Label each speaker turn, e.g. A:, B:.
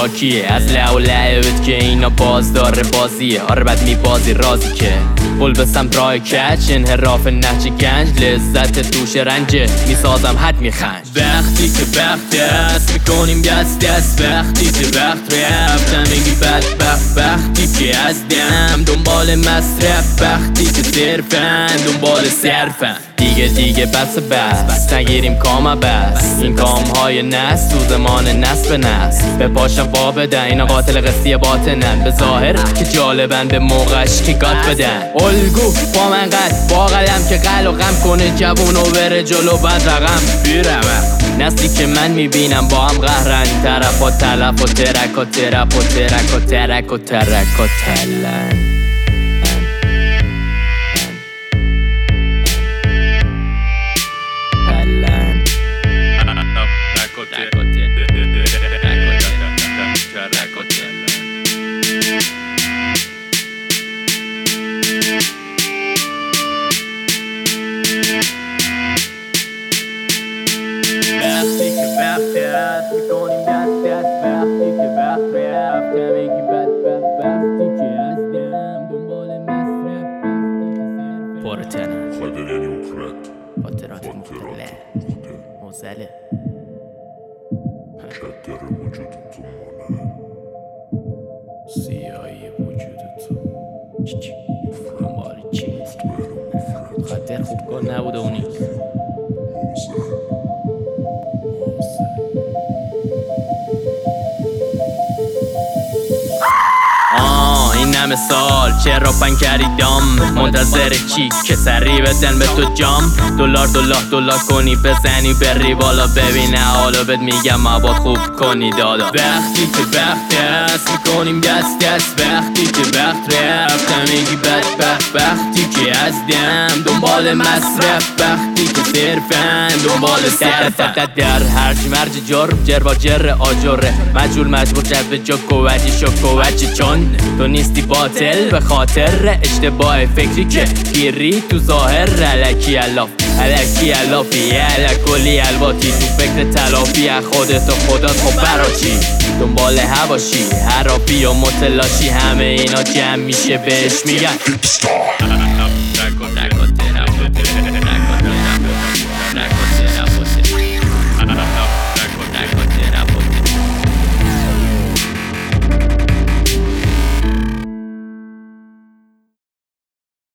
A: شاکیه از لعو لعبت که اینا بازدار بازیه. آره بد میبازی رازی که پل به سمت راه کچ، انحراف نهج گنج، لذت دوش رنجه میسازم حد میخنج. وقتی که وقت است میکنیم دست دست، وقتی که وقت رفتم میگی بدبخت، وقتی که از دم دنبال مصرف، وقتی که صرفن دنبال صرفن. دیگه بس نگیریم کام بس، این کام های نس تو زمان نس به نس. به پاشم با بدن اینا قاتل قصی باطنن، به ظاهر که جالبن به موقعش که گات بدن. الگو با من قد با قلم که قل و غم کنه جوون و بره جلو بد رقم بیرم. نسلی که من میبینم با هم قهرن، طرف و تلف و ترک و ترپ و ترک و ترک و ترک و تلن. وقتی که وقت هست میکنیم دست دست، وقتی که وقت رفتم میگی بدبخت، وقتی که از دم دنبال مصرف، وقتی که پرتنم
B: خاطر یعنی مفرد
A: خاطرات مختلف موزله
B: کدر وجود تو مانه
A: سیاهی وجود تو دنبال چی؟ خاطر خوب کن نبوده اونی این همه سال چرا پنکری دام، منتظر چی که سری بدن به تو جام. دلار کنی بزنی بری بالا، ببینه حالا بهت میگم مباد خوب کنی دادا. وقتی که وقت هست میکنیم دست دست، وقتی که وقت رفتم میگی بدبخت، وقتی که از دم دنبال مصرف، وقتی که صرفن دنبال صرفن. در هرچی مرج جر با جر آجره، مجبور جذب جک و وجی شک و وجی، چون تو نیستی باطل به خاطر اشتباه فکری که گیری تو ظاهر. علکی علافی علکلی الواتی تو فکر تلافی خودت و خدات. خب برا چی دنبال هواشی حرافی و متلاشی، همه اینا جمع میشه بهش میگن